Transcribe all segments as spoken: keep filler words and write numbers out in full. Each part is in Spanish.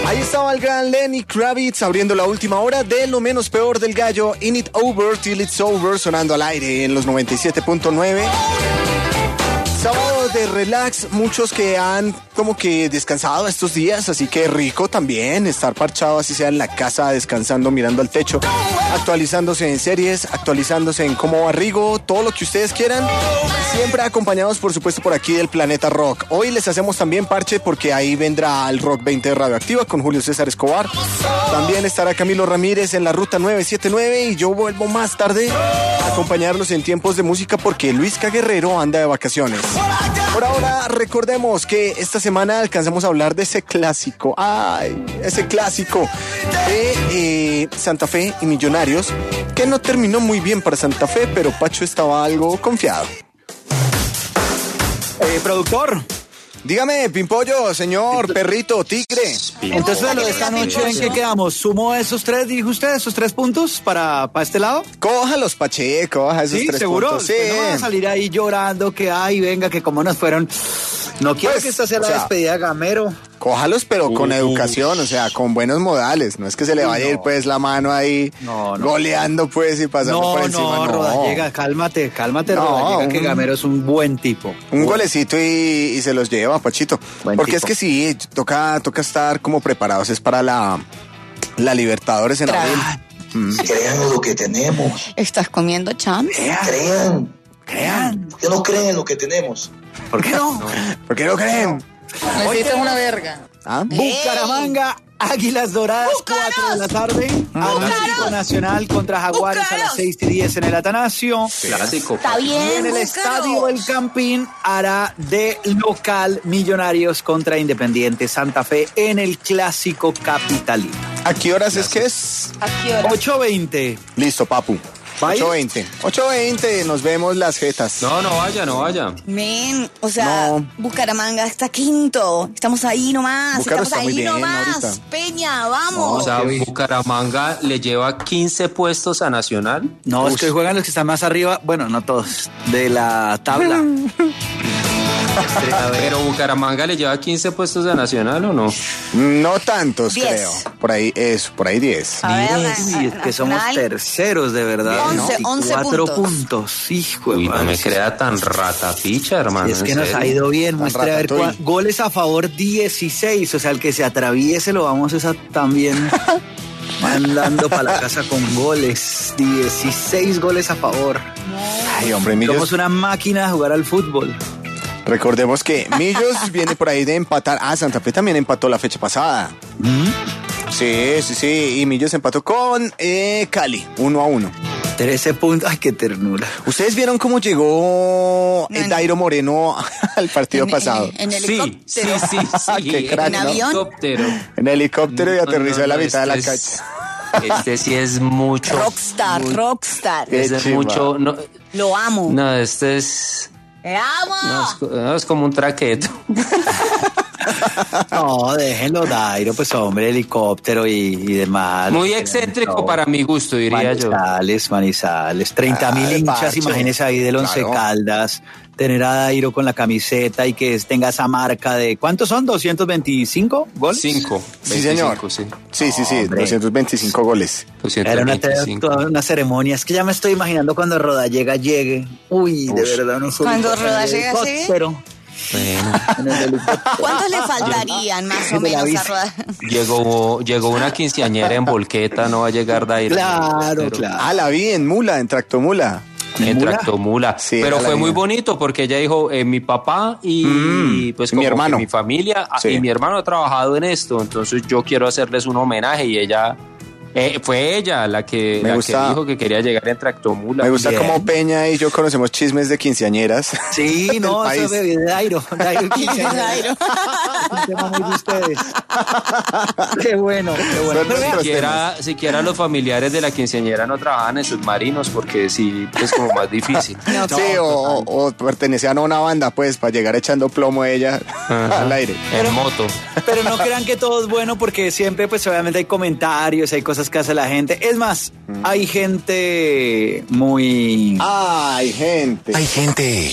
Ahí estaba el gran Lenny Kravitz abriendo la última hora de Lo Menos Peor del Gallo, In It Over Till It's Over, sonando al aire en los noventa y siete punto nueve. Sábado de relax, muchos que han como que descansado estos días, así que rico también estar parchado, así sea en la casa, descansando, mirando al techo, actualizándose en series, actualizándose en cómo va Rigo, todo lo que ustedes quieran, siempre acompañados por supuesto por aquí del Planeta Rock. Hoy les hacemos también parche porque ahí vendrá el Rock veinte de Radioactiva con Julio César Escobar, también estará Camilo Ramírez en la Ruta nueve siete nueve y yo vuelvo más tarde a acompañarlos en tiempos de música porque Luisca Guerrero anda de vacaciones. Por ahora, recordemos que esta semana alcanzamos a hablar de ese clásico, ay, ese clásico de eh, Santa Fe y Millonarios, que no terminó muy bien para Santa Fe, pero Pacho estaba algo confiado. Eh, productor. Dígame, Pimpollo, señor, perrito, tigre. Entonces, de lo de esta noche, ¿en qué quedamos? ¿Sumo esos tres, dijo usted, esos tres puntos para, para este lado? Cójalos, Pache, coja esos ¿Sí? tres ¿Seguro? puntos. Sí, no van a salir ahí llorando que, ay, venga, que cómo nos fueron. No quiero pues, que esta sea la o sea, despedida de Gamero. Cójalos, pero uh, con uh, educación, o sea, con buenos modales. No es que se le vaya a no. ir, pues, la mano ahí no, no. goleando, pues, y pasando no, por encima. No, no, Rodallega, cálmate, cálmate, no, Rodallega, que Gamero es un buen tipo. Un bueno. golecito y, y se los lleva, Pachito. Buen Porque tipo. Es que sí, toca, toca estar como preparados. Es para la, la Libertadores en Tra- abril. Mm. Crean lo que tenemos. ¿Estás comiendo champs? Crean. Crean. ¿Por qué no creen lo que tenemos? ¿Por qué no? ¿Por qué no creen? Necesitas una verga. ¿Ah? Bucaramanga, Águilas Doradas, ¡Búcaros! cuatro de la tarde. Atlético Nacional contra Jaguares ¡Búcaros! A las seis y diez en el Atanasio. Clásico. Está bien. Y en el ¡Búcaros! Estadio El Campín hará de local Millonarios contra Independiente Santa Fe en el Clásico Capitalino. ¿A qué horas es que es? ¿A qué horas? ocho veinte. Listo, papu. ocho veinte. ocho veinte, nos vemos las jetas. No, no vaya, no vaya. Men, o sea, no. Bucaramanga está quinto. Estamos ahí nomás. Bucaro Estamos está ahí muy bien nomás. ahorita. Peña, vamos. No, o sea, Bucaramanga le lleva quince puestos a Nacional. No, Uf. es que juegan los que están más arriba. Bueno, no todos. De la tabla. Pero Bucaramanga le lleva quince puestos a Nacional, ¿o no? No tantos, diez. creo. Por ahí es, por ahí diez. A ver, diez. Es que somos terceros, de verdad. once, ¿no? once Cuatro puntos. puntos. Hijo Uy, de no me crea tan ratapicha, hermano. Si es que nos serio? ha ido bien. Muestre a ver cuál. Goles a favor dieciséis. O sea, el que se atraviese lo vamos a también mandando para la casa con goles. dieciséis goles a favor. Ay, hombre, Millos. Somos una máquina de jugar al fútbol. Recordemos que Millos viene por ahí de empatar. Ah, Santa Fe también empató la fecha pasada. ¿Mm? Sí, sí, sí. Y Millos empató con eh, Cali, uno a uno. trece puntos. Ay, qué ternura. ¿Ustedes vieron cómo llegó no, no. Dairo Moreno al partido en, pasado? En, en helicóptero. Sí, sí, sí. sí. Qué crack, ¿En ¿no? avión? Helicóptero. En helicóptero y aterrizó no, no, en la no, mitad de la este cancha. Es, este sí es mucho. Rockstar, muy, rockstar. Este es mucho. No, Lo amo. No, este es. ¡Te amo! No, es, no, es como un traqueto. No, déjenlo, Dairo, pues hombre, helicóptero y, y demás. Muy excéntrico no. para mi gusto, diría Manizales, yo. Manizales, Manizales. treinta mil hinchas, imagínese ahí del Once claro. Caldas. Tener a Dairo con la camiseta y que tenga esa marca de... ¿Cuántos son? ¿doscientos veinticinco goles? Cinco. Sí, señor. Sí, sí, sí, sí Hombre. doscientos veinticinco goles. Era una, toda una ceremonia. Es que ya me estoy imaginando cuando Rodallega llegue. Uy, Uf. de verdad. No cuando Rodallega llegue. Pero... Bueno. ¿Cuántos le faltarían más o menos a Rodallega? Llegó, llegó una quinceañera en volqueta, no va a llegar Dairo. Claro, pero... claro. Ah, la vi en Mula, en Tractomula. En Tractomula. Sí, pero fue muy bonito porque ella dijo, eh, mi papá y mm, pues como mi hermano. mi familia sí. y mi hermano ha trabajado en esto, entonces yo quiero hacerles un homenaje y ella... Eh, fue ella la que, la que dijo que quería llegar en Tractomula. Me gusta como Peña y yo conocemos chismes de quinceañeras. Sí, no, eso es de Dairo. Dairo Dairo. Un tema muy de ustedes. Qué bueno, qué bueno. Pero siquiera, siquiera los familiares de la quinceañera no trabajan en submarinos porque sí, es como más difícil. No, sí, no, o, o pertenecían a una banda, pues, para llegar echando plomo ella Ajá. al aire. En pero, moto. Pero no crean que todo es bueno porque siempre, pues, obviamente hay comentarios, hay cosas que hace la gente. Es más, hay gente muy... Ah, hay gente. Hay gente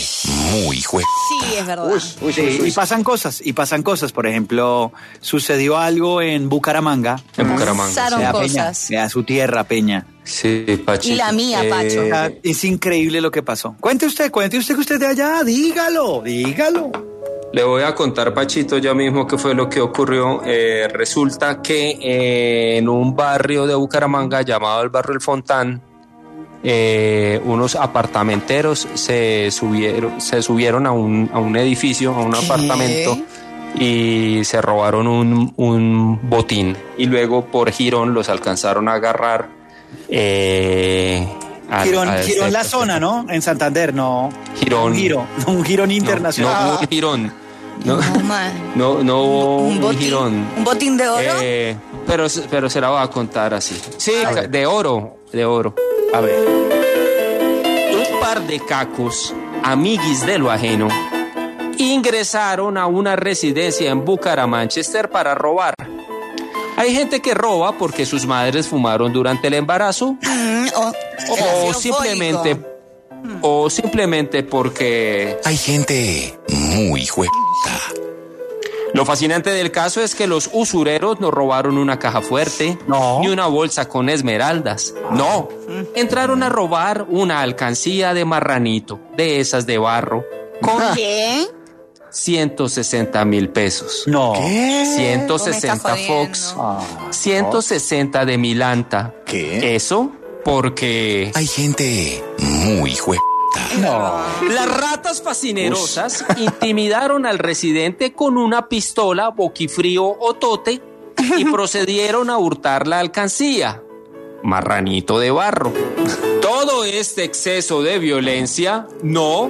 muy jue... Sí, es verdad. Uy, uy, sí, uy, uy. Y pasan cosas, y pasan cosas. Por ejemplo, sucedió algo en Bucaramanga. En Bucaramanga. Pasaron Sea cosas. Peña, sea su tierra, Peña. Sí, Pachito. Y la mía, Eh, Pacho. O sea, es increíble lo que pasó. Cuente usted, cuente usted que usted es de allá, dígalo, dígalo. Le voy a contar, Pachito, ya mismo qué fue lo que ocurrió. Eh, resulta que eh, en un barrio de Bucaramanga llamado el barrio El Fontán, eh, unos apartamenteros se subieron, se subieron a un, a un edificio, a un ¿Qué? apartamento, y se robaron un, un botín. Y luego por Girón los alcanzaron a agarrar. Eh, al- Girón, a este- Girón la zona, ¿no? En Santander, no. Girón. Un giro, un girón No, internacional. no, un Girón. No, No, man. no, no Un un botín, Girón. un botín de oro. Eh, pero, pero se la voy a contar así. Sí, de oro, de oro. A ver. Un par de cacos, amiguis de lo ajeno, ingresaron a una residencia en Bucaramanga para robar. Hay gente que roba porque sus madres fumaron durante el embarazo Mm, o o ácido simplemente fólico. o simplemente porque Hay gente muy jue... lo fascinante del caso es que los usureros no robaron una caja fuerte, No. ni una bolsa con esmeraldas. No, entraron a robar una alcancía de marranito, de esas de barro, con ¿Qué? ciento sesenta mil pesos. No. ciento No me sesenta estás Fox, jodiendo. ciento sesenta de Milanta. ¿Qué? Eso porque Hay gente muy jue... No. las ratas fascinerosas intimidaron al residente con una pistola, boquifrío o tote, y procedieron a hurtar la alcancía. Marranito de barro. Todo este exceso de violencia, no.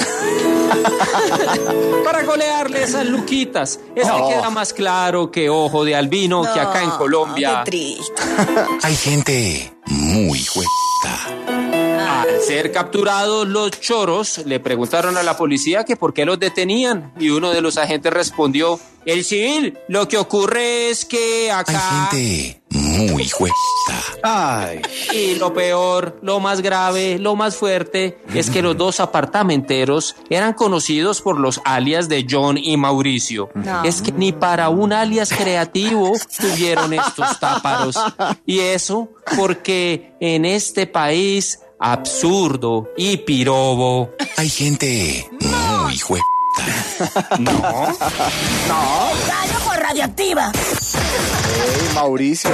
Para golearle esas luquitas. Eso No. queda más claro que ojo de albino que acá en No, Colombia. Qué triste. Hay gente muy jue... Al ser capturados los choros, le preguntaron a la policía que por qué los detenían, y uno de los agentes respondió: el civil, lo que ocurre es que Hay acá... gente muy jue... Ay. Y lo peor, lo más grave, lo más fuerte, es que los dos apartamenteros eran conocidos por los alias de John y Mauricio. No. Es que ni para un alias creativo tuvieron estos táparos. Y eso porque en este país absurdo y pirobo. Hay gente muy jue... No. Radio con radioactiva. Hey, Mauricio.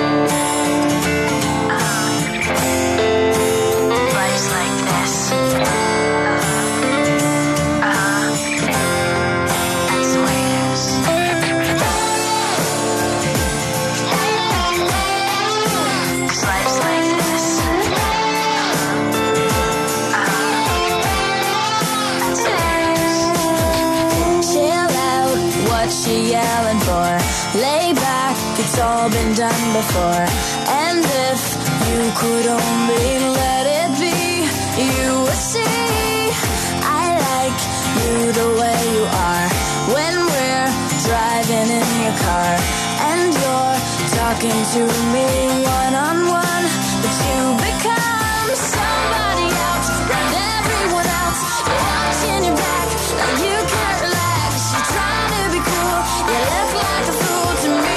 Life's like this. Uh-huh. Uh-huh. That's the way it is. Cause life's like this. Uh-huh. Uh-huh. That's the way it is. Chill out, what you yelling for? Lay back, it's all been done before. And if you could only let it be, you would see I like you the way you are. When we're driving in your car and you're talking to me one on one, but you become somebody else and everyone else. You're watching your back, now you can't relax. You're trying to be cool, you look like a fool to me.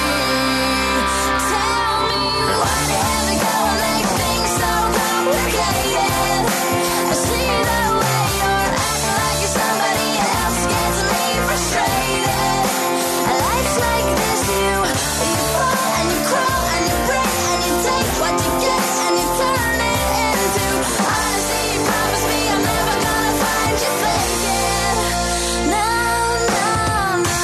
Tell me why you had to go and make things so complicated. I see the way you're acting like you're somebody else, gets me frustrated. Life's like this, you, you fall and you crawl and you break and you take what you get and you turn it into honesty. You promise me I'm never gonna find you faking. No, no, no.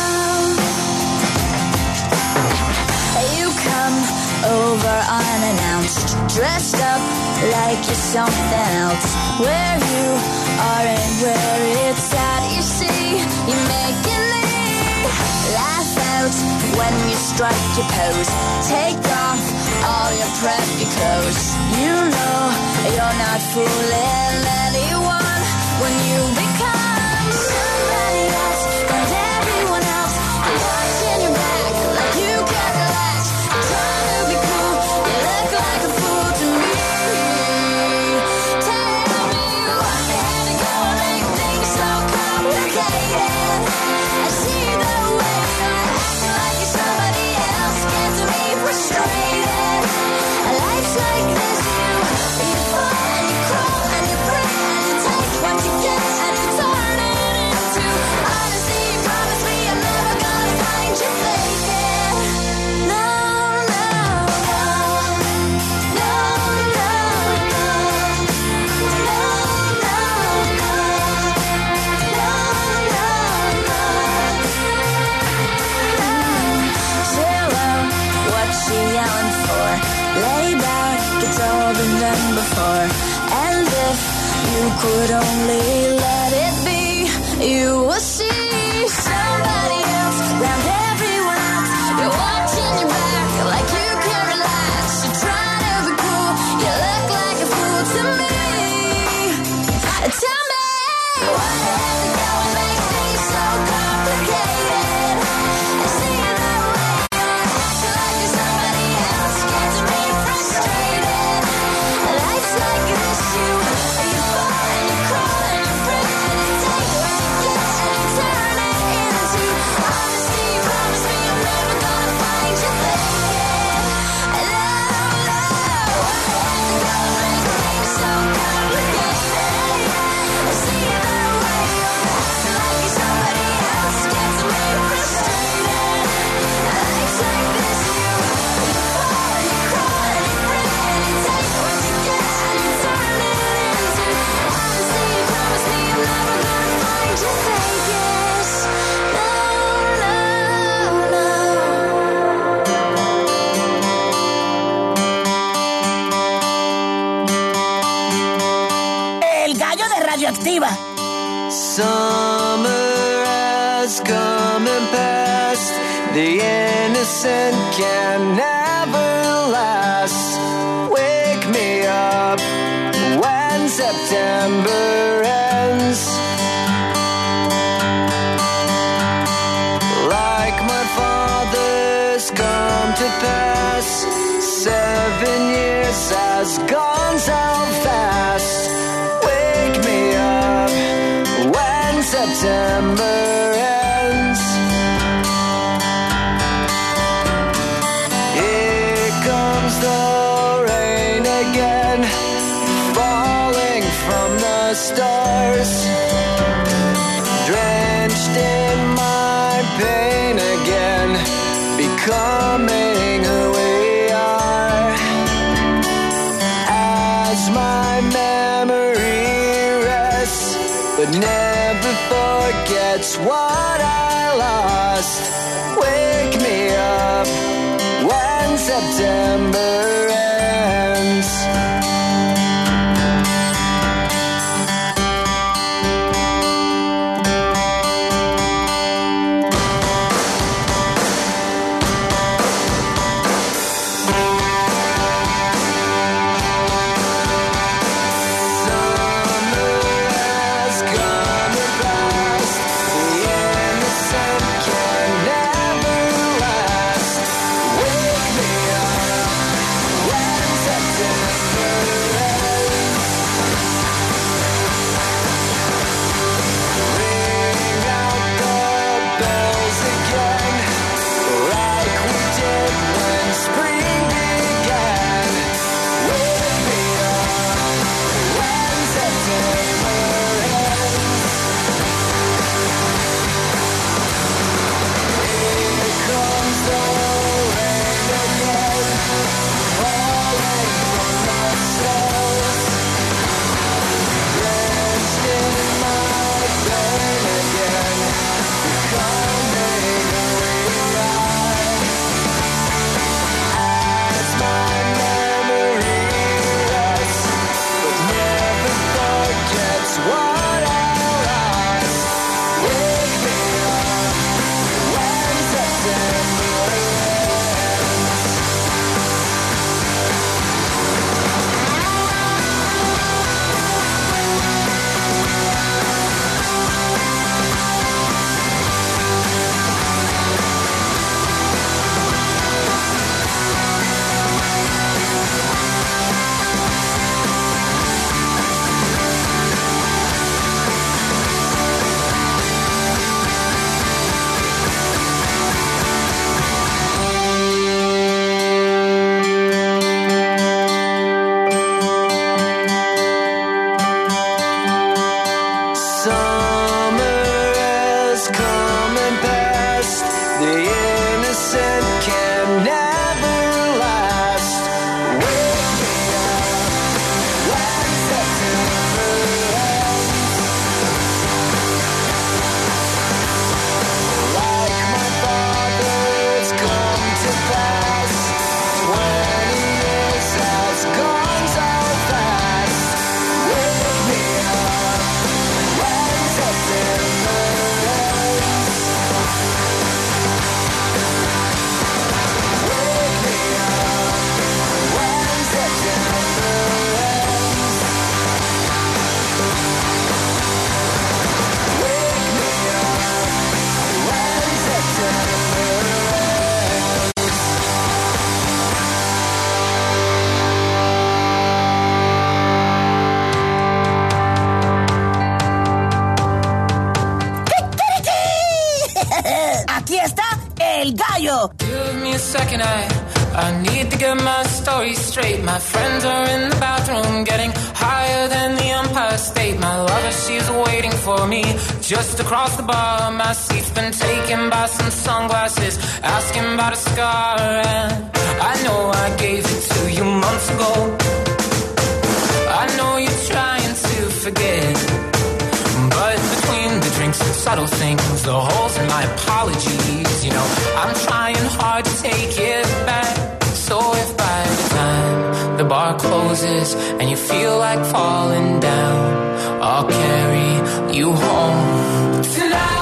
You come over unannounced, dressed up like you're something else. Where you are and where it's at, you see, you're making me laugh out when you strike your pose. Take off all your preppy clothes. You know you're not fooling anyone when you become somebody else and everyone else. You're watching your back like you can't relax. You're trying to be cool, you look like a fool to me. Tell me why you had to go and make things before. And if you could only let it be, you will see somebody else round everyone else. You're watching your back like you can relax. You're trying to be cool, you look like a fool to me. Tell me why I have to go and make things so complicated. And seeing that way you're acting like you're somebody else gets me frustrated. Life's like an issue, you fall and you crawl and you break and you take what you get and you turn it into honesty. You promise me I'm never gonna find you faking. No, no, why I have to go and make things so complicated. Seeing that way you're acting like you're somebody else gets me frustrated. Life's like this, you you fall and you crawl and you break and you take what you get and you turn it into honesty. You promise me I'm never gonna find you fakest. No, no, no. El gallo de Radioactiva. Summer has come and passed. The innocent can never last. Wake me up when September ends. Like my father's come to pass. Seven years has gone so fast. Wake me up when September ends. Here comes the rain again, falling from the stars. Drenched in my pain again, becoming who we are. As my memory rests, but never forgets what I lost. Wake me up when September ends. Wake me up gallo. Give me a second, I, I need to get my story straight. My friends are in the bathroom getting higher than the Empire State. My lover, she's waiting for me just across the bar. My seat's been taken by some sunglasses asking about a scar. And I know I gave it to you months ago. I know you're trying to forget, but between the drinks and subtle things, the holes in my apologies, you know, I'm trying hard to take it back. So if by the time the bar closes and you feel like falling down, I'll carry you home tonight.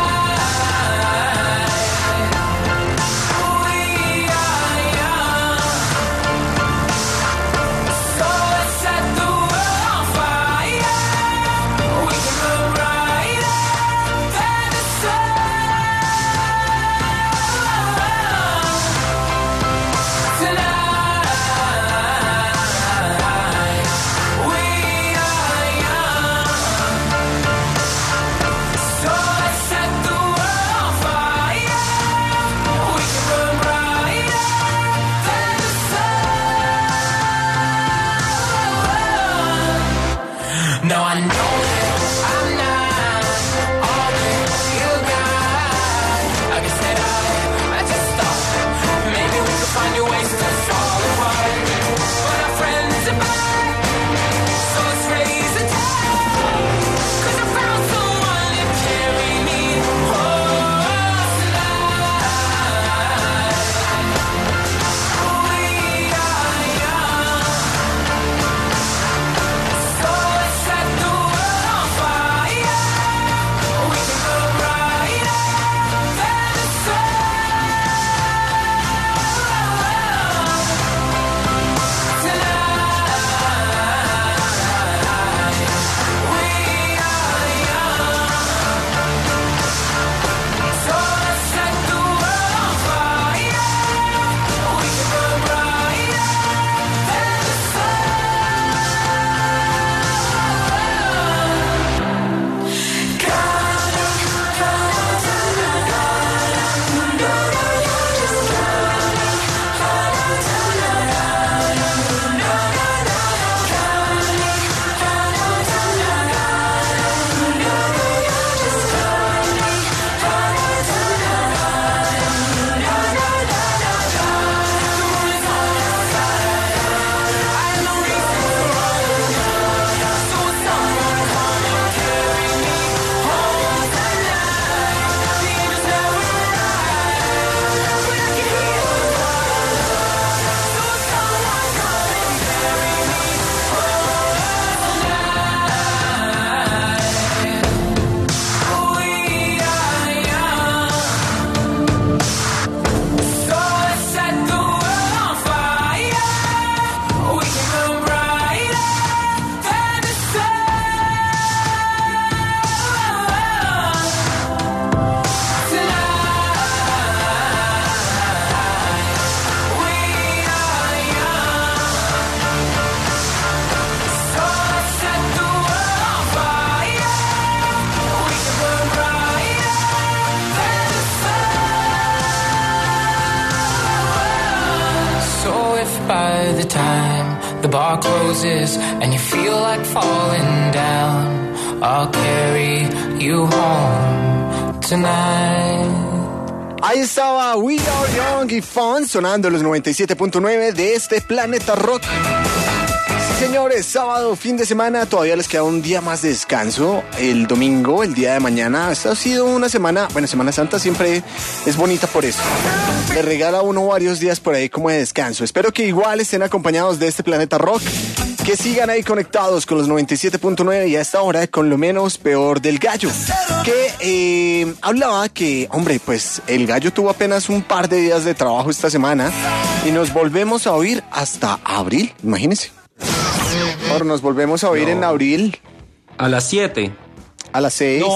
By the time the bar closes and you feel like falling down, I'll carry you home tonight. Ahí estaba We Are Young y Fun sonando en los noventa y siete punto nueve de este Planeta Rock. Sí, señores, sábado, fin de semana, todavía les queda un día más de descanso. El domingo, el día de mañana, esta ha sido una semana, bueno, Semana Santa siempre es bonita por eso. Le regala a uno varios días por ahí como de descanso. Espero que igual estén acompañados de este Planeta Rock, que sigan ahí conectados con los noventa y siete punto nueve y a esta hora con lo menos peor del gallo. Que eh, hablaba que, hombre, pues el gallo tuvo apenas un par de días de trabajo esta semana y nos volvemos a oír hasta abril, imagínense. Ahora nos volvemos a oír no. en abril. A las siete. A las seis. No.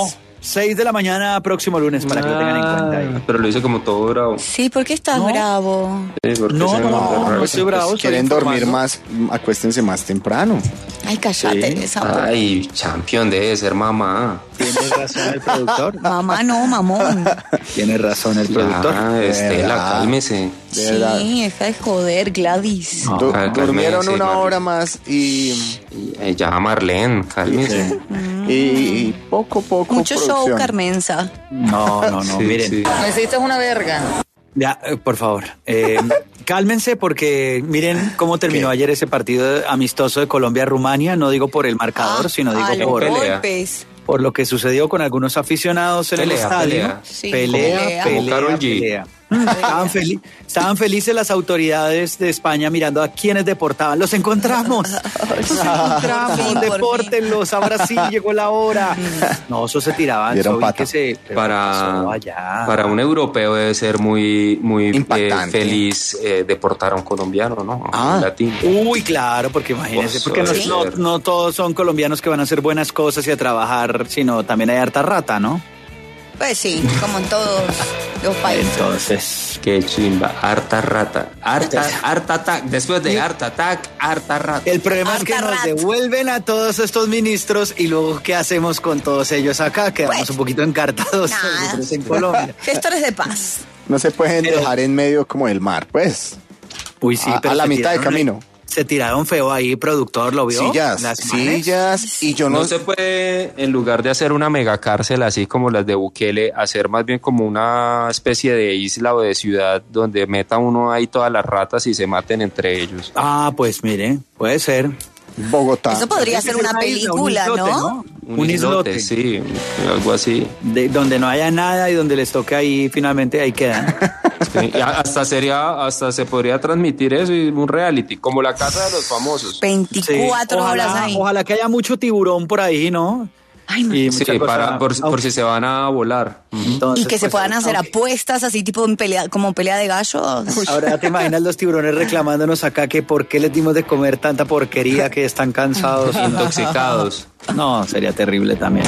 seis de la mañana, próximo lunes, para que lo tengan en cuenta ahí. Pero lo hice como todo bravo. Sí, ¿por qué estás ¿No? bravo? Sí, porque No, se me no, manda no raro. estoy bravo. Pues quieren estoy dormir informando. más, acuéstense más temprano. Ay, cállate, Sí. esa Ay, champion debe ser mamá. Tiene razón el productor. Mamá, no, mamón. Tiene razón el productor. Ya, Estela, verdad. cálmese. De verdad. Sí, deja de joder, Gladys. No, Du- cálmese, durmieron una Marlene. hora más y, Y, eh, ya, Marlene, cálmese. y, y poco a poco Mucho show, producción. Carmenza. no, no, no, Sí, miren. sí. Necesitas una verga. Ya, eh, por favor, eh, cálmense porque miren cómo terminó ¿Qué? ayer ese partido amistoso de Colombia-Rumania. No digo por el marcador, Ah, sino a digo los por, pelea. golpes. por lo que sucedió con algunos aficionados en el Pelea, estadio. pelea. Sí, pelea, pelea. pelea, Como Karol G. pelea. Estaban, fel- estaban felices las autoridades de España mirando a quienes deportaban. Los encontramos. Los encontramos. Por fin, por Depórtenlos. Ahora sí llegó la hora. No, eso se tiraban. Dieron so vi pata. que se- pero Para, pasó allá. para un europeo debe ser muy, muy eh, Impactante. feliz eh, deportar a un colombiano, ¿no? Ah. Un latino. Uy, claro, porque imagínense, Pues, porque no, sí. no, no todos son colombianos que van a hacer buenas cosas y a trabajar, sino también hay harta rata, ¿no? Pues sí, como en todos los países. Entonces, Qué chimba, harta rata, harta, harta attack, después de harta attack, harta rata. el problema es que Harta nos rat. devuelven a todos estos ministros y luego, ¿qué hacemos con todos ellos acá? Quedamos Pues, un poquito encartados nada. nosotros en Colombia. Gestores de paz. No se pueden Pero- dejar en medio como del mar, pues. Uy, sí, A- pero a la se mitad de tiraron- camino. Se tiraron feo ahí, productor, ¿lo vio? Sillas, Las manes. sillas, y yo no, No se puede, en lugar de hacer una megacárcel así como las de Bukele, hacer más bien como una especie de isla o de ciudad donde meta uno ahí todas las ratas y se maten entre ellos. Ah, pues mire, puede ser. Bogotá. Eso podría ser una isla, un película, islote, ¿no? Un, Un islote, islote. sí, algo así. De, donde no haya nada y donde les toque ahí, finalmente ahí quedan. Sí, y hasta sería, hasta se podría transmitir eso y un reality, como la casa de los famosos. veinticuatro Sí, horas ojalá, ahí. Ojalá que haya mucho tiburón por ahí, ¿no? Ay, no. Y Sí, mucha cosa- para, por, por si se van a volar. Entonces, Y que se pues, puedan hacer aunque- apuestas así tipo en pelea, como pelea de gallos. Ahora te imaginas los tiburones reclamándonos acá que por qué les dimos de comer tanta porquería que están cansados. Intoxicados. No, sería terrible también.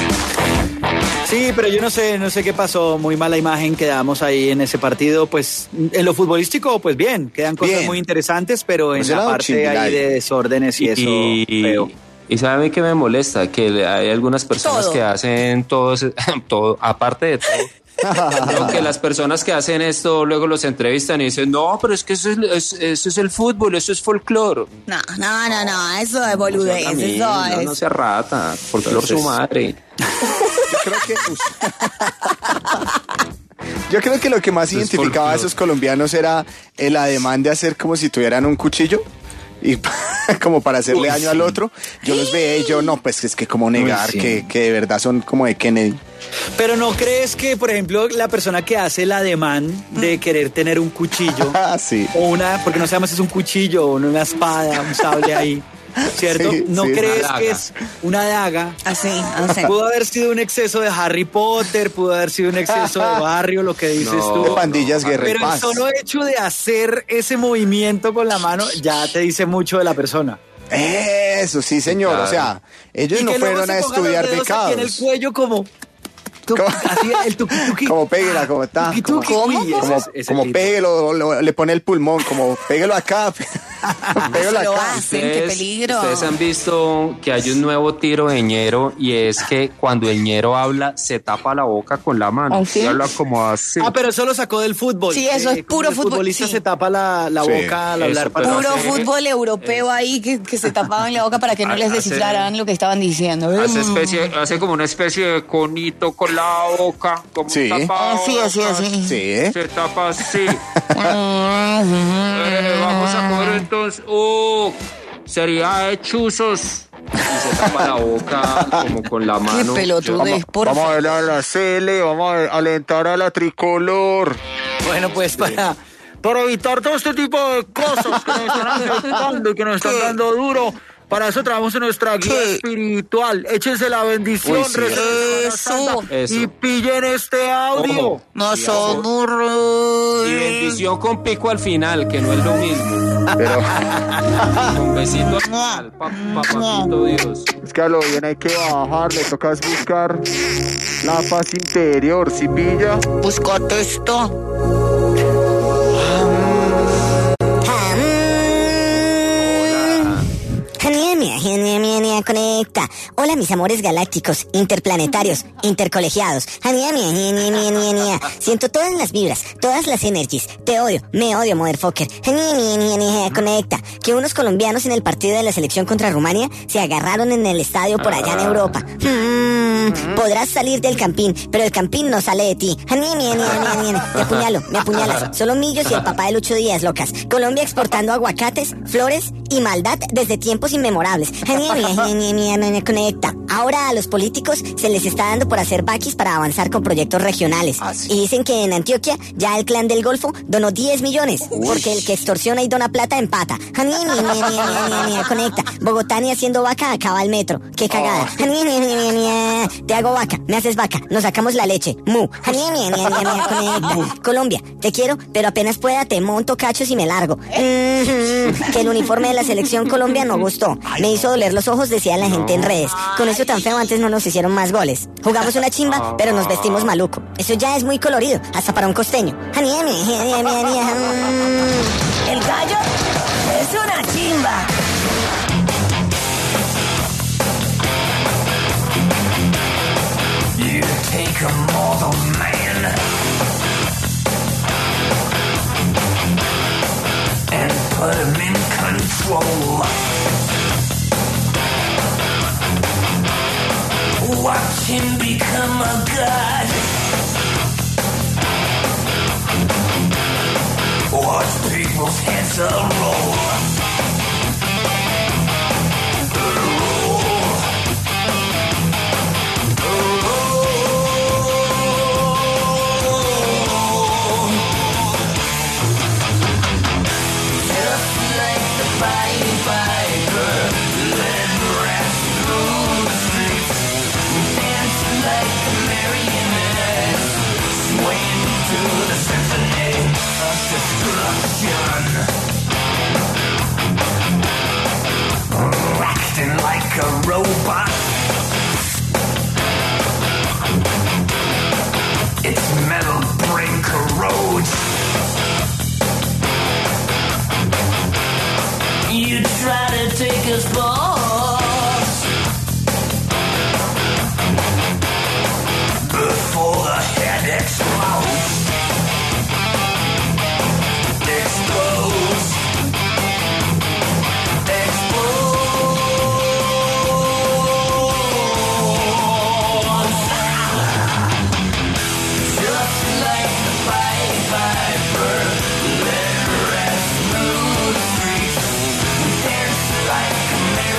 Sí, pero yo no sé, no sé qué pasó, muy mala imagen quedamos ahí en ese partido, pues en lo futbolístico, pues bien, quedan cosas Bien. muy interesantes, pero en Pues era la un parte chimbiray. ahí de desórdenes y eso y, feo. y sabe qué me molesta, que hay algunas personas Todo. que hacen todo, ese- todo, aparte de todo. Creo que las personas que hacen esto luego los entrevistan y dicen, no, pero es que eso es, es- eso es el fútbol, eso es folclor. No, no, no, no, eso es boludez, No, eso no, es. no sea rata, folclor su Entonces- madre. Yo creo que. Yo creo que lo que más Eso es identificaba a folclore. esos colombianos era el ademán de hacer como si tuvieran un cuchillo y como para hacerle Uy, daño al sí. otro. Yo los veía y yo, no, pues es que como negar sí. que, que de verdad son como de Kennedy. Pero ¿no crees que, por ejemplo, la persona que hace el ademán de querer tener un cuchillo Ah, sí. o una, porque no sabemos si es un cuchillo o una espada, un sable ahí, ¿cierto? Sí, ¿No sí. crees Una que daga. es una daga? Así, así. Pudo haber sido un exceso de Harry Potter, pudo haber sido un exceso de barrio, lo que dices No, tú. De pandillas, guerra y Pero el paz. solo hecho de hacer ese movimiento con la mano ya te dice mucho de la persona. Eso, sí, señor. Claro. O sea, ellos Y no que luego fueron a se pongan estudiar los dedos aquí en el becados. cuello como... tu- ¿Cómo? Así, el tuqui tuqui. Como péguela, como está. Tuqui, Como, tuqui. ¿Cómo? Uy, ese como, es- ese como tipo. péguelo, lo- le pone el pulmón, como péguelo acá. péguelo Lo acá. hacen, qué peligro. ustedes han visto que hay un nuevo tiro de ñero y es que cuando el ñero habla se tapa la boca con la mano ¿Ah, sí? y habla como así. Ah, pero eso lo sacó del fútbol. Sí, eso es como puro el fútbol, futbolista sí. se tapa la, la Sí, boca al eso, hablar para pero Puro hace- fútbol europeo ahí que, que se tapaban la boca para que no les Hace- descifraran lo que estaban diciendo. Hace, especie, hace como una especie de conito con la boca, como Sí. un tapabocas. Así, así, así. Sí, ¿eh? Se tapa así. Eh, vamos a comer entonces. Uh, sería de chuzos. Y se tapa la boca como con la Qué mano. pelotudez, por Vamos a favor. ver a la C L, vamos a alentar a la tricolor. Bueno, pues para, para evitar todo este tipo de cosas que nos están afectando y que nos están ¿Qué? dando duro, para eso trabajamos en nuestra guía ¿Qué? espiritual. Échense la bendición, Uy, sí. recen la Eso. Santa Eso. y pillen este audio. Ojo. No son Y burros. bendición con pico al final, que no es lo mismo. Pero Con besito al final, pa- papacito Dios. es que a lo bien hay que bajar, le tocas buscar La paz interior, ¿sí pilla? Buscate esto. Conecta. Hola, mis amores galácticos, interplanetarios, intercolegiados. Siento todas las vibras, todas las energies. Te odio, me odio, motherfucker. Conecta. Que unos colombianos en el partido de la selección contra Rumania se agarraron en el estadio por allá en Europa. Hmm, podrás salir del campín, pero el campín no sale de ti. Te apuñalo, me apuñalas. Solo Millos y el papá de Lucho Díaz, locas. Colombia exportando aguacates, flores y maldad desde tiempos inmemorables. Conecta. Ahora a los políticos se les está dando por hacer vaquis para avanzar con proyectos regionales. ¿Ah, sí? Y dicen que en Antioquia ya el clan del Golfo donó diez millones. Uy. Porque el que extorsiona y dona plata empata. Conecta. Bogotá ni haciendo vaca acaba el metro. Qué cagada. Oh. Te hago vaca, me haces vaca, nos sacamos la leche. Mu. Conecta. Colombia, te quiero, pero apenas pueda te monto cachos y me largo. Mm-hmm. Que el uniforme de la selección Colombia no gustó. Me hizo doler los ojos, decía la gente en redes. Con eso tan feo antes no nos hicieron más goles. Jugamos una chimba, pero nos vestimos maluco. Eso ya es muy colorido, hasta para un costeño. El gallo es una chimba. You take a mortal man and put him in control. Watch him become a god. Watch people's heads roll. Acting like a robot. Its metal brain corrodes. You try to take us boss before the head explodes. Explodes. Like a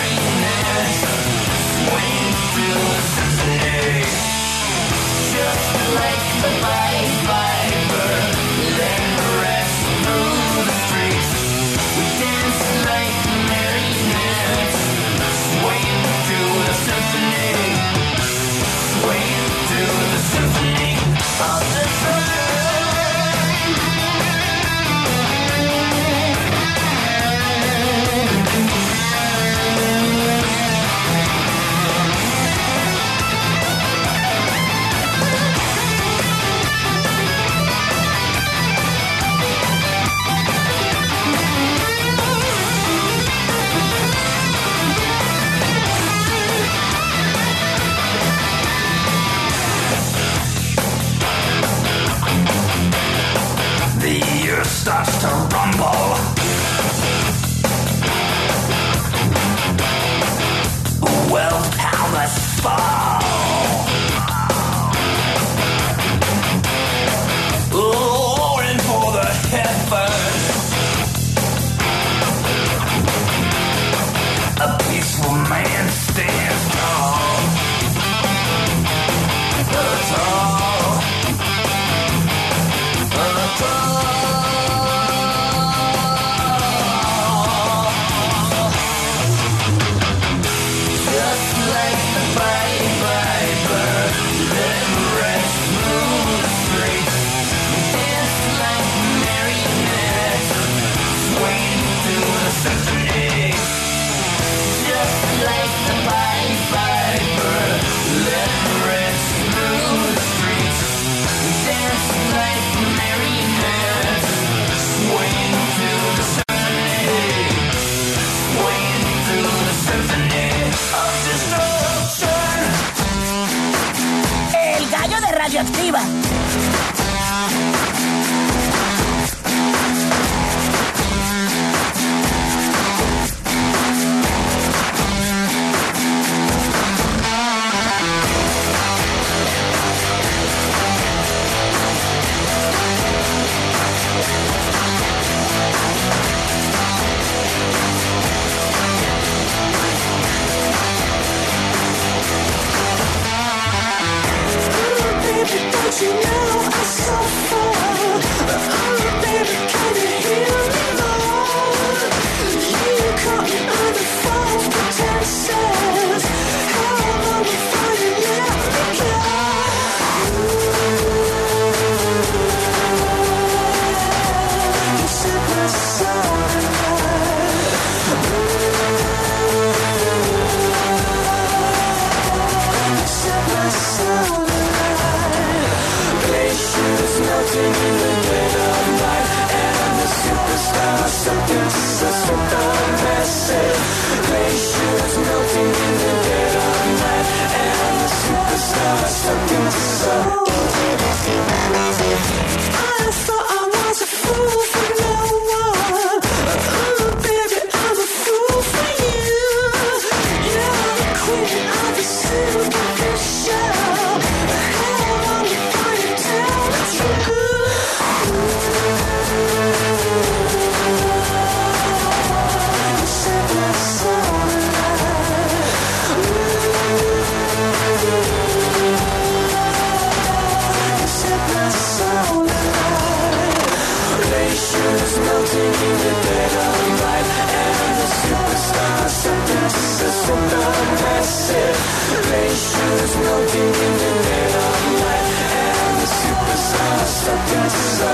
melting in the dead of night, and the superstars sucked into the supermassive glaciers melting in the dead of night, and the superstars sucked into the. I thought I was a fool for no one. Oh, baby, I'm a fool for you. You're the queen of the superficial. How long before you tell the truth? You set my soul alight. You set my soul alight. Glaciers melting in the dead of night, and the superstars sucked into the supermassive glaciers melting in the dead of night, and the superstars sucked into the.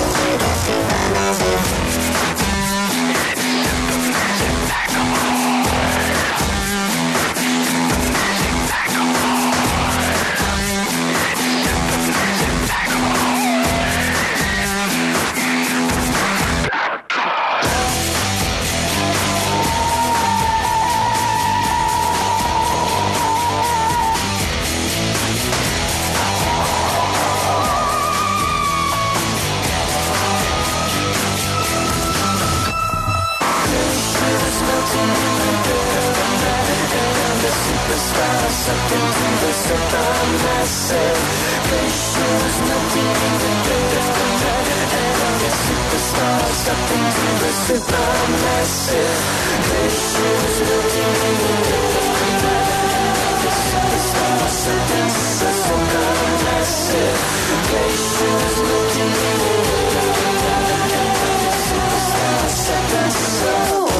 Superstars sucked into the supermassive glaciers melting in the dead of night, and the superstars sucked into the supermassive glaciers melting in the dead of night, and the superstars sucked into the supermassive glaciers melting in the dead of night, and the superstars sucked into the.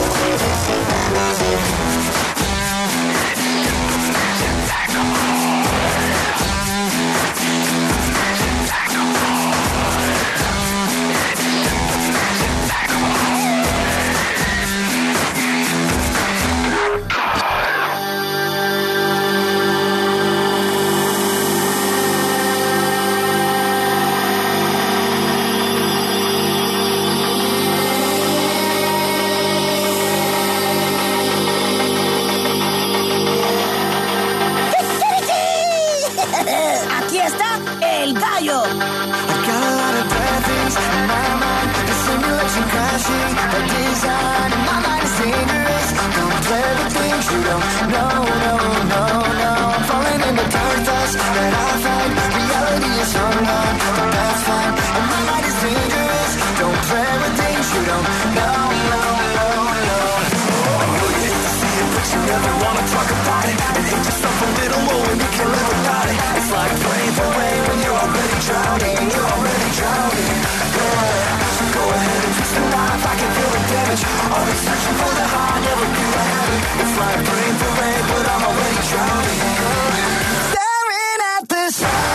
Aquí está el gallo. I've got a lot of bad things in my mind. The simulation crashing, a design. My mind is dangerous. Don't play with things you don't know, no, no, no. I'm falling into dark thoughts that I find. Reality is hung on, but that's fine. And my mind is dangerous. Don't play with things you don't know, no, no, no. I know you hate to see it, but you never wanna talk about it. And hate yourself a little more when you can live without it. It's like praying for rain when you're already drowning. You're already drowning. Yeah. So go ahead and twist the knife. I can feel the damage. Always searching for the high, never feel the heaven. It's like praying for rain, but I'm already drowning. Staring at the sun.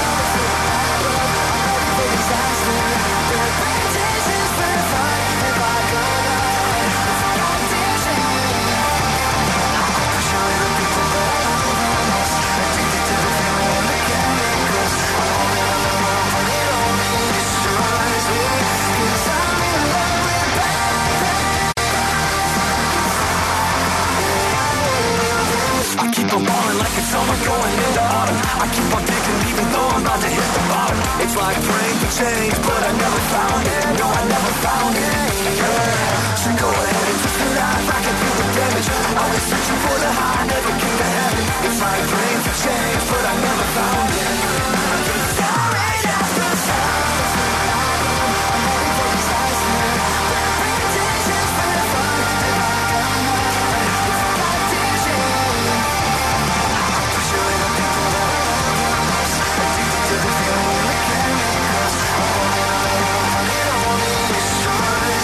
Disaster. The reputation's verified. If I could lie, it's an audition. I'm sure the people that I love addicted to the feeling and the chemicals. I'm all in on the wrong, but it only destroys me. 'Cause I'm in love with bad. I keep on balling like it's summer going into autumn. I keep on digging even though I'm about to hit the bottom. It's like praying for change, but I never found it. No, I never found it. Yeah. So go ahead and twist it out. I can feel the damage. Always searching for the high, never came to heaven. It's like praying for change, but I never found it. Staring at the sun. I'm ready for disaster. The reputation's verified. If I come on, it's an audition. I'm pursuing the people that I love most. Addicted to the feeling and the chemicals. I'm holding on the wrong, but it only destroys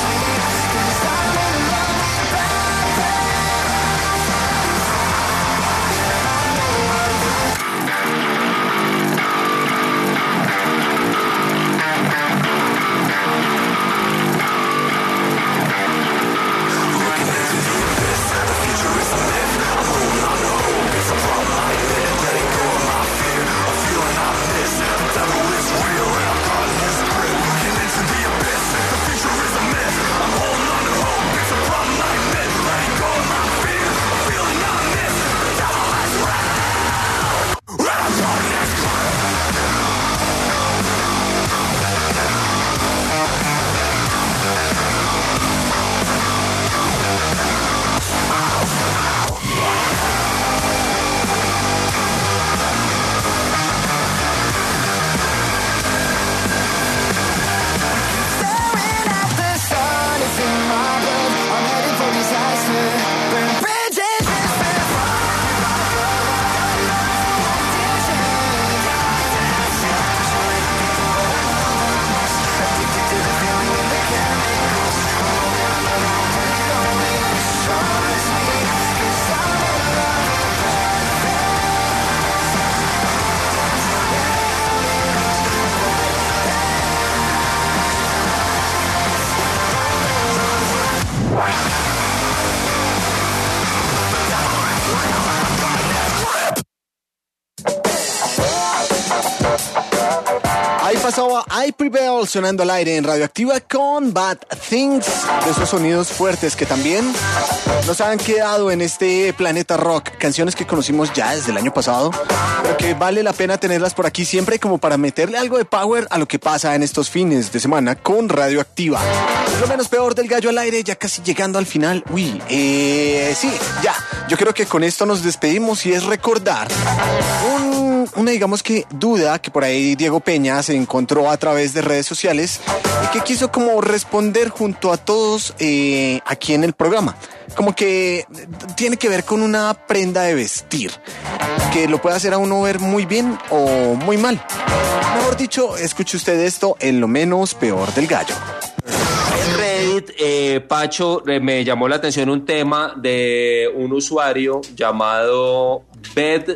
estaba I Prevail sonando al aire en Radioactiva con Bad Things, de esos sonidos fuertes que también nos han quedado en este planeta rock, canciones que conocimos ya desde el año pasado, pero que vale la pena tenerlas por aquí siempre como para meterle algo de power a lo que pasa en estos fines de semana con Radioactiva. Es lo menos peor del gallo al aire, ya casi llegando al final. Uy, eh, sí, ya, yo creo que con esto nos despedimos y es recordar un, una, digamos que duda que por ahí Diego Peña se encontró a través de redes sociales y que quiso como responder junto a todos eh, aquí en el programa. Como que tiene que ver con una prenda de vestir que lo puede hacer a uno ver muy bien o muy mal. Mejor dicho, escuche usted esto en lo menos peor del gallo. En Reddit, eh, Pacho, eh, me llamó la atención un tema de un usuario llamado Bed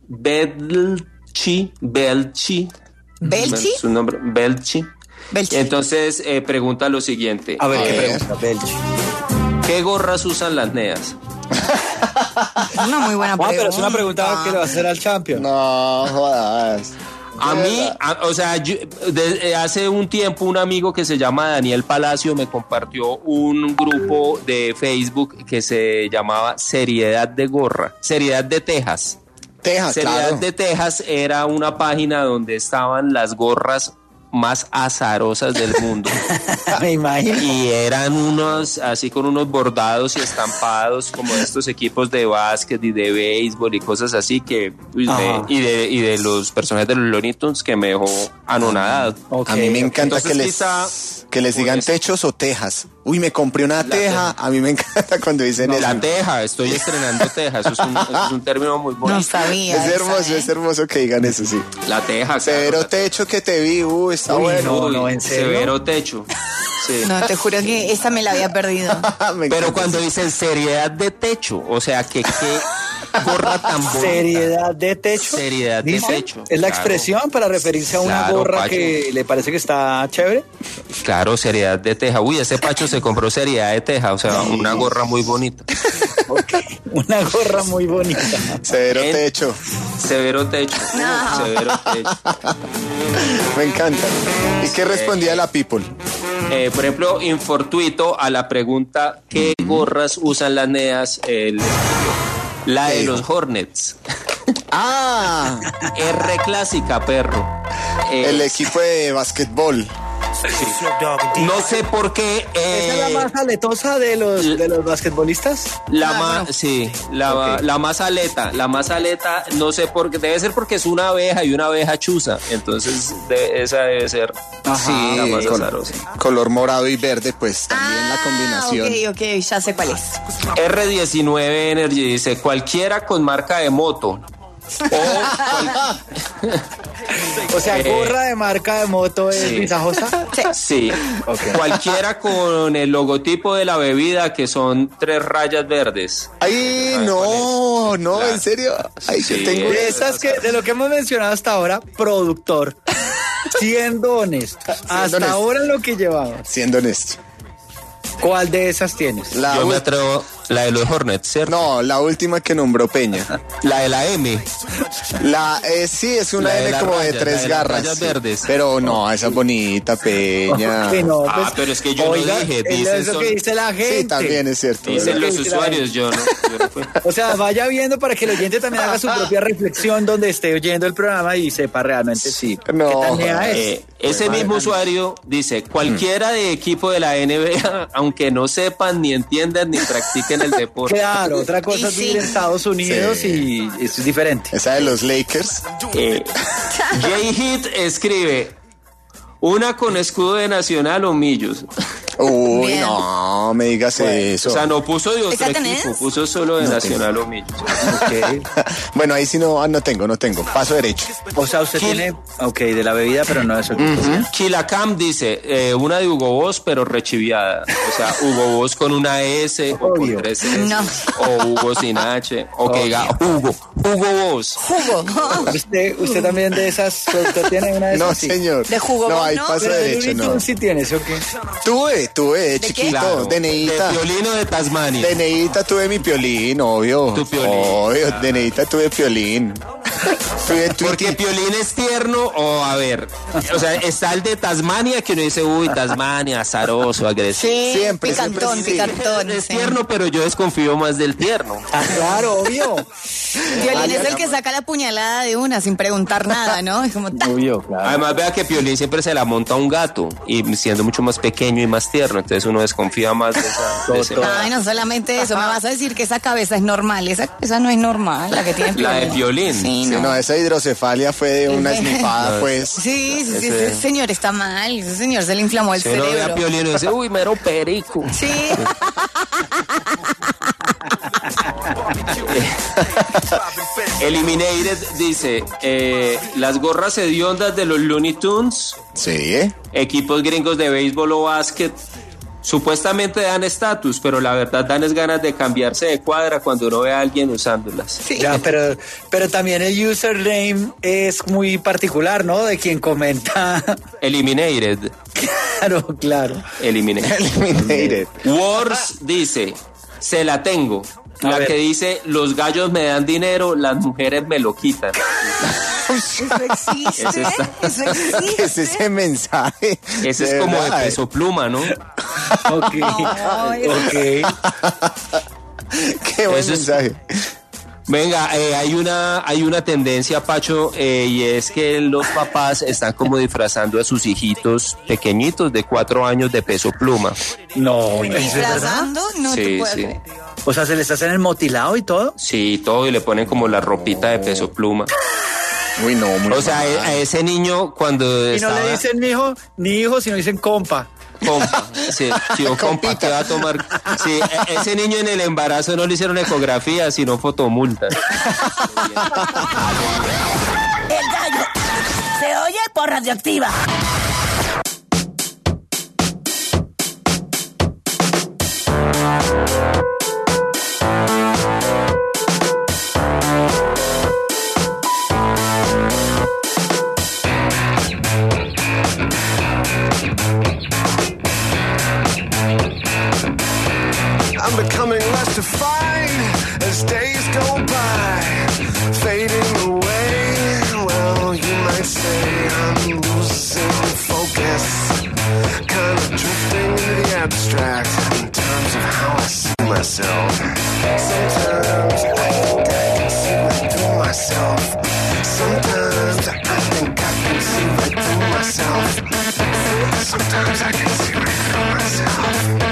Belchi Belchi ¿Belchi? Su nombre, Belchi. Belchi. Entonces eh, pregunta lo siguiente. A ver, eh, ¿qué pregunta, Belchi? ¿Qué gorras usan las neas? Una muy buena pregunta. Ah, pero es una pregunta que le va a hacer al champion. No, jodas. A mí, a, o sea, yo, de, hace un tiempo un amigo que se llama Daniel Palacio me compartió un grupo de Facebook que se llamaba Seriedad de Gorra, Seriedad de Texas. Texas, Seriedad claro. de Texas era una página donde estaban las gorras más azarosas del mundo. Me imagino. Y eran unos, así con unos bordados y estampados como de estos equipos de básquet y de béisbol y cosas así que pues, me, y, de, y de los personajes de los Looney Tunes que me dejó anonadado. Okay, a mí me encanta entonces, que les, quizá, que les digan pues, techos o tejas. Uy, me compré una teja. teja. A mí me encanta cuando dicen no, eso. La teja, estoy estrenando teja. Eso es un, eso es un término muy bonito. No sabía. Es hermoso, esa, ¿eh? es hermoso que digan eso, sí. La teja. Severo claro, techo que te vi, uy, está Uy, bueno. no, no, ¿en serio? Severo techo. Sí. No, te juro que esta me la había perdido. Pero cuando dicen seriedad de techo, o sea, que qué gorra tan bonita. Seriedad de techo. Seriedad de ¿Dice? techo. ¿Es la claro. expresión para referirse a una Claro, gorra Pacho. que le parece que está chévere? Claro, seriedad de teja. Uy, ese Pacho se compró seriedad de teja, o sea, una gorra muy bonita. Okay. Una gorra muy bonita. Severo En- techo. Severo techo. No. Severo techo. Me encanta. ¿Y qué respondía la people? Eh, por ejemplo, Infortuito a la pregunta ¿qué gorras usan las neas? Eh, le escribió, la de los Hornets. Ah, R clásica, perro. Eh, el equipo de basquetbol. no sé por qué. eh, ¿Esa es la más aletosa de los, de los basquetbolistas? La Ah, más, bueno. sí, la, Ok. la más aleta, la más aleta, no sé por qué, debe ser porque es una abeja y una abeja chuza, entonces de- esa debe ser Sí, la más con- azarosa. color morado y verde, pues también la combinación. Ah, ok, ok, ya sé cuál es. R diecinueve Energy dice, cualquiera con marca de moto. O cual- O sea, Eh, gorra de marca de moto es sí. visajosa. sí, cualquiera con el logotipo de la bebida que son tres rayas verdes. Ay, Ah, no, no, Claro. en serio. Ay, Sí, yo tengo De esas que, de lo que hemos mencionado hasta ahora, productor. Siendo honesto. Hasta honesto. ahora lo que llevamos. siendo honesto. ¿Cuál de esas tienes? La Yo me ul- atrevo, la de los Hornets, ¿cierto? No, la última que nombró Peña. La de la M. La eh, sí es una La de M las como rayas, de la tres de las garras. rayas sí. verdes. Pero no, esa es bonita, Peña. Que no, Ah, pues, pero es que yo oiga, no dije, es dicen eso son- que dice la gente. Sí, también es cierto. Dicen lo los que dice la usuarios, yo no. Yo no fui. O sea, vaya viendo para que el oyente también haga su propia reflexión donde esté oyendo el programa y sepa realmente si No, qué tan nea es. Eh, ese mismo usuario dice, cualquiera de equipo de la N B A, aunque no sepan, ni entiendan, ni practiquen el deporte. Claro, otra cosa Y es sí. vivir en Estados Unidos Sí. y eso es diferente. Esa de los Lakers. Eh, Jay Hit escribe, una con escudo de Nacional o Millos. Uy, Bien. no, me digas eso. O sea, no puso de otro ¿Esa equipo, tenés? puso solo de Nacional o Millos. Okay. Bueno, ahí sí no, ah, no tengo, no tengo. Paso derecho. O sea, usted ¿Quién? tiene, ok, de la bebida, pero no de su equipo. Kilacam dice, eh, una de Hugo Boss, pero rechiviada. O sea, Hugo Boss con una S o Obvio. con tres S. No. O Hugo sin H. O que diga Hugo. Hugo Boss. Jugo. ¿Usted, usted también de esas, usted tiene una de esas? No, sí. señor. ¿De jugo No, vos, ahí no? paso Pero de derecho, Looney no. Tunes sí tienes, ¿o qué? Tuve, tuve, de qué? chiquito, Claro, de neita. De Piolín o de Tasmania. De neita tuve mi piolín, obvio. Tu piolín, Obvio, claro. de neita tuve piolín. Porque Piolín es tierno, o a ver, o sea, está el de Tasmania, que uno dice, uy, Tasmania, azaroso, agresivo. Sí, Siempre, picantón, siempre, sí. picantón. Es sí. tierno, pero yo desconfío más del tierno. Ah, claro, obvio. Piolín es el que saca la puñalada de una sin preguntar nada, ¿no? Es como... Obvio, claro. Además, vea que Piolín siempre se la monta a un gato, y siendo mucho más pequeño y más tierno, entonces uno desconfía más de esa... de ese- Ay, no solamente eso, me vas a decir que esa cabeza es normal. Esa cabeza no es normal, la que tiene La de Piolín. Sí, Sí, no. no, esa hidrocefalia fue de una esnifada, pues. Sí, sí, sí, Ese- ese señor está mal, ese señor se le inflamó el Si uno ve a cerebro. Piolín y dice, uy, mero perico. Sí. Eliminated dice, eh, las gorras hediondas de los Looney Tunes, Sí, ¿eh? equipos gringos de béisbol o básquet, supuestamente dan estatus, pero la verdad dan es ganas de cambiarse de cuadra cuando uno ve a alguien usándolas. Ya, pero, pero también el username es muy particular, ¿no? De quien comenta. Eliminated. Claro, claro. Eliminated. Eliminated. Wars dice, se la tengo. A La ver. que dice, los gallos me dan dinero, las mujeres me lo quitan. Eso existe, Ese está- eso existe. ¿Qué es ese mensaje? Ese es como de verdad. Peso Pluma, ¿no? Ok. Ay. Ok. Qué buen Eso es- mensaje. Venga, eh, hay una hay una tendencia, Pacho, eh, y es que los papás están como disfrazando a sus hijitos pequeñitos de cuatro años de Peso Pluma. No, ¿es verdad? Disfrazando, no te Sí, puedo sí. creer. O sea, ¿se les hacen el motilado y todo? Sí, todo, y le ponen como la ropita de Peso Pluma. Uy, no, muy O sea, mal. a ese niño cuando Y no estaba... le dicen ni hijo, ni hijo, sino dicen compa. Compa, sí, sí, o compa, que va a tomar. Sí, e- ese niño en el embarazo no le hicieron ecografía, sino fotomulta. El gallo se oye por radioactiva. I'm becoming less defined as days go by, fading away. Well, you might say I'm losing focus, kind of drifting into the abstract in terms of how I see myself. Sometimes I think I can see right through myself. Sometimes I think I can see right through myself. Sometimes I can see right through myself.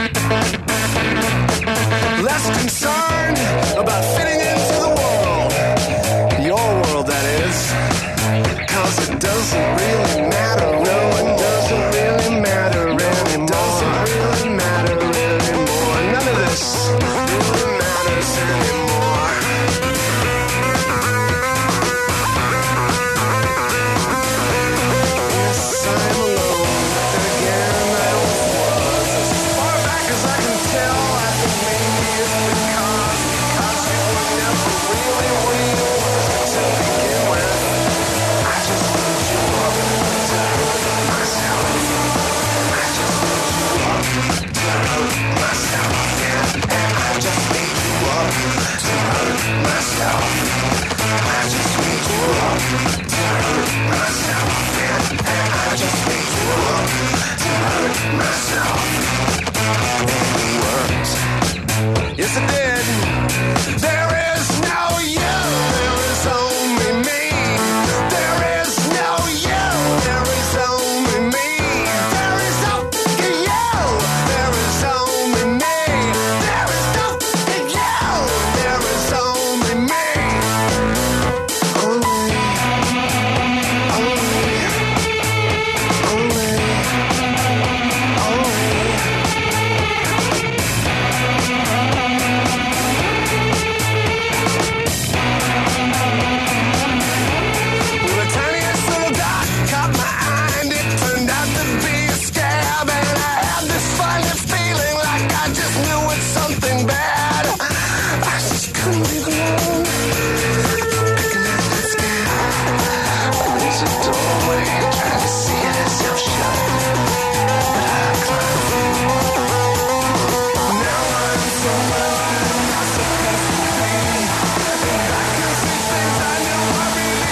Less concerned about fitting into the world, your world that is, cause it doesn't really matter, no, it doesn't really matter anymore, doesn't really matter anymore, none of this really matters anymore. Yes, I'm alone again, I was as far back as I can tell. I think maybe it's because, because you were never really what you wanted to begin with. I just need you up to hurt myself. I just need you up to hurt myself. Yeah, and I just need you up to hurt myself. I just need you up to hurt myself. Yeah, and I just need you up to hurt myself. It worked. Yes, it did. There is no you. There is only me. There is no you. There is only me. There is only you. There is only me. There is only you. There is only me. Only. Only. Only. Only. Well, the tiniest little dot caught my eye and it turned out to be a scab. And I had this funny feeling like I just knew it's something bad. I just couldn't leave alone. Picking at that scab. When there's a doorway, trying to see it itself shut. But I climbed through. Now I'm so where I'm not supposed to be. And I can see things I knew I really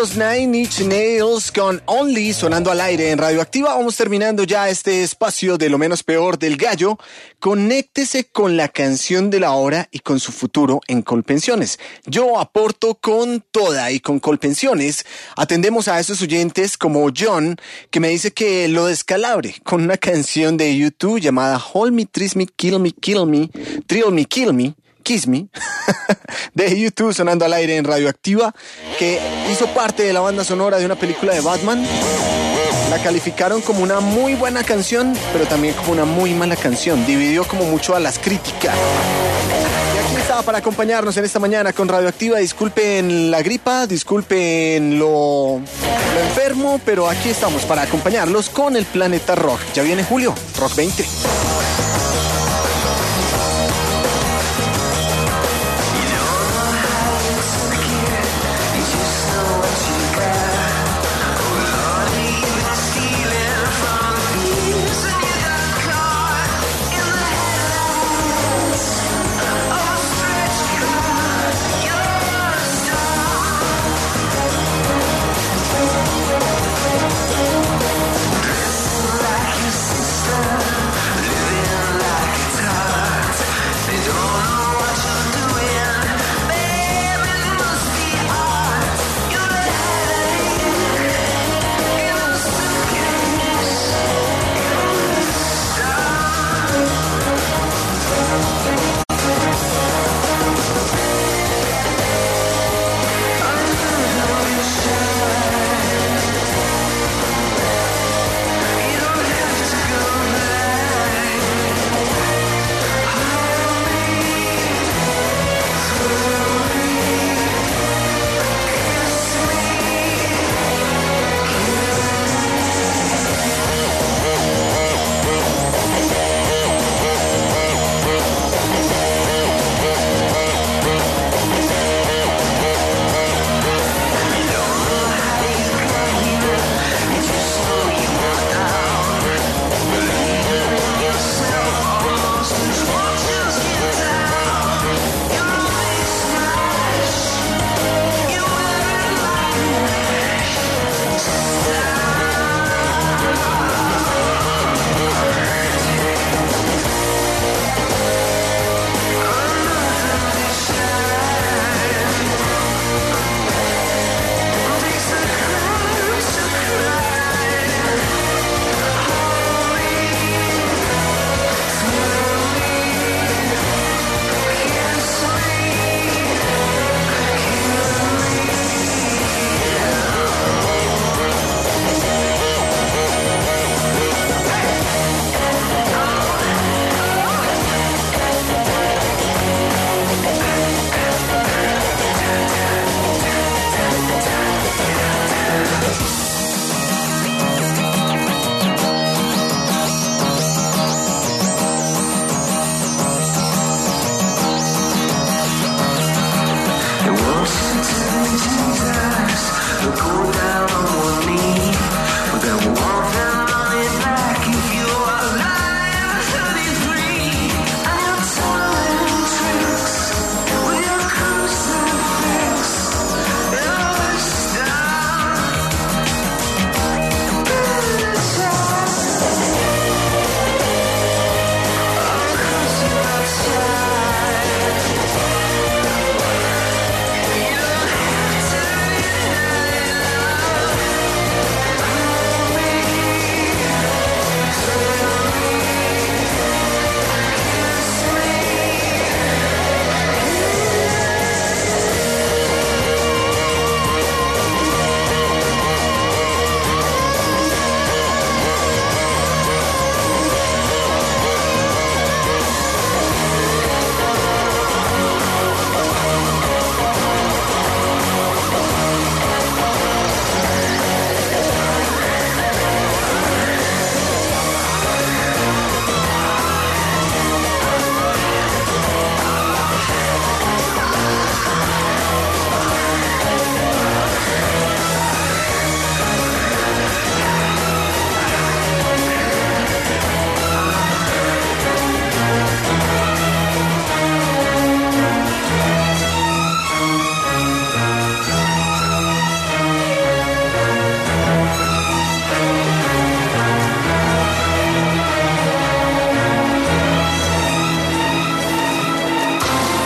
los Nine Inch Nails con Only sonando al aire en Radioactiva. Vamos terminando ya este espacio de lo menos peor del gallo. Conéctese con la canción de la hora y con su futuro en Colpensiones. Yo aporto con toda y con Colpensiones atendemos a esos oyentes como John, que me dice que lo descalabre con una canción de YouTube llamada Hold Me, Triss Me, Kill Me, Kill Me, Thrill Me, Kill Me, Kiss Me, de YouTube sonando al aire en Radioactiva, que hizo parte de la banda sonora de una película de Batman. La calificaron como una muy buena canción, pero también como una muy mala canción. Dividió como mucho a las críticas. Y aquí estaba para acompañarnos en esta mañana con Radioactiva. Disculpen la gripa, disculpen lo, lo enfermo, pero aquí estamos para acompañarlos con el Planeta Rock. Ya viene julio, Rock veinte.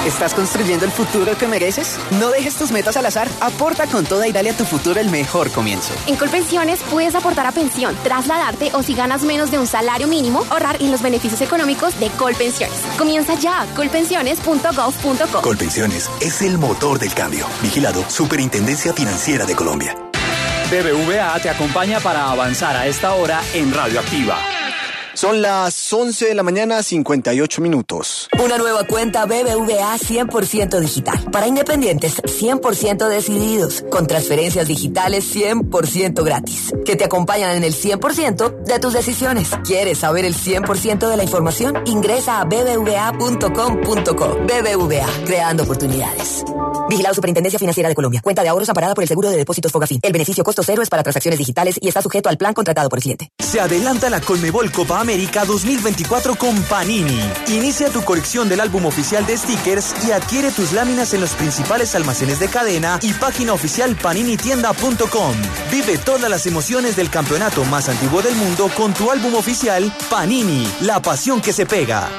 ¿Estás construyendo el futuro que mereces? No dejes tus metas al azar. Aporta con toda y dale a tu futuro el mejor comienzo. En Colpensiones puedes aportar a pensión, trasladarte o si ganas menos de un salario mínimo, ahorrar en los beneficios económicos de Colpensiones. Comienza ya, colpensiones punto gov punto co. Colpensiones es el motor del cambio. Vigilado Superintendencia Financiera de Colombia. B B V A te acompaña para avanzar a esta hora en Radioactiva. Son las once de la mañana, cincuenta y ocho minutos. Una nueva cuenta B B V A cien por ciento digital. Para independientes, cien por ciento decididos. Con transferencias digitales cien por ciento gratis. Que te acompañan en el cien por ciento de tus decisiones. ¿Quieres saber el cien por ciento de la información? Ingresa a b b v a punto com punto co. B B V A, creando oportunidades. Vigilado Superintendencia Financiera de Colombia. Cuenta de ahorros amparada por el Seguro de Depósitos Fogafín. El beneficio costo cero es para transacciones digitales y está sujeto al plan contratado por el cliente. Se adelanta la Conmebol Copa América dos mil veinticuatro con Panini. Inicia tu colección del álbum oficial de stickers y adquiere tus láminas en los principales almacenes de cadena y página oficial panini tienda punto com. Vive todas las emociones del campeonato más antiguo del mundo con tu álbum oficial Panini, la pasión que se pega.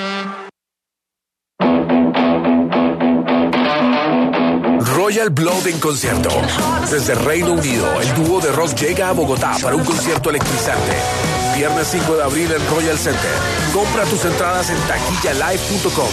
Royal Blood en concierto. Desde Reino Unido, el dúo de rock llega a Bogotá para un concierto electrizante. Viernes cinco de abril en Royal Center. Compra tus entradas en taquilla live punto com